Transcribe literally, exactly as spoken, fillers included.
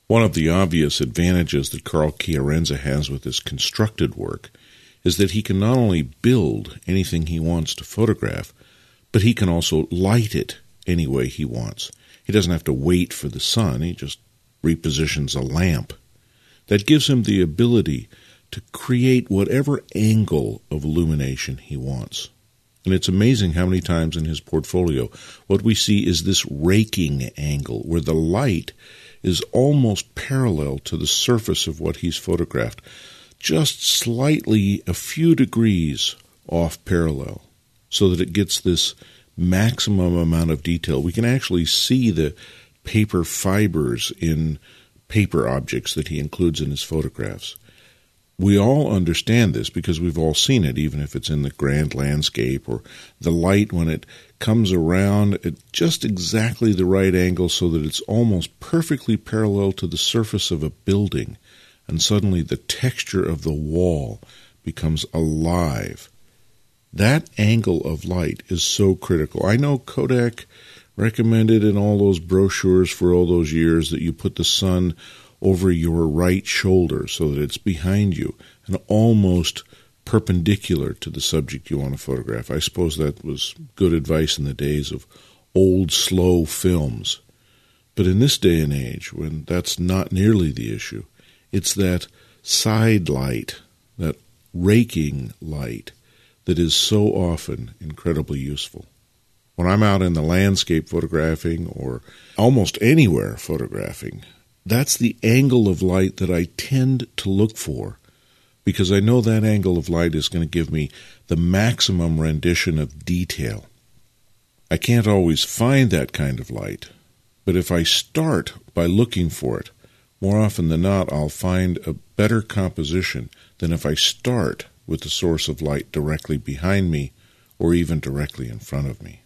One of the obvious advantages that Carl Chiarenza has with his constructed work is that he can not only build anything he wants to photograph, but he can also light it any way he wants. He doesn't have to wait for the sun. He just repositions a lamp. That gives him the ability to create whatever angle of illumination he wants. And it's amazing how many times in his portfolio what we see is this raking angle where the light is almost parallel to the surface of what he's photographed, just slightly a few degrees off parallel, so that it gets this maximum amount of detail. We can actually see the paper fibers in paper objects that he includes in his photographs. We all understand this because we've all seen it, even if it's in the grand landscape, or the light when it comes around at just exactly the right angle so that it's almost perfectly parallel to the surface of a building, and suddenly the texture of the wall becomes alive. That angle of light is so critical. I know Kodak recommended in all those brochures for all those years that you put the sun over your right shoulder so that it's behind you and almost perpendicular to the subject you want to photograph. I suppose that was good advice in the days of old, slow films. But in this day and age, when that's not nearly the issue, it's that side light, that raking light, that is so often incredibly useful. When I'm out in the landscape photographing or almost anywhere photographing, that's the angle of light that I tend to look for, because I know that angle of light is going to give me the maximum rendition of detail. I can't always find that kind of light, but if I start by looking for it, more often than not, I'll find a better composition than if I start with the source of light directly behind me or even directly in front of me.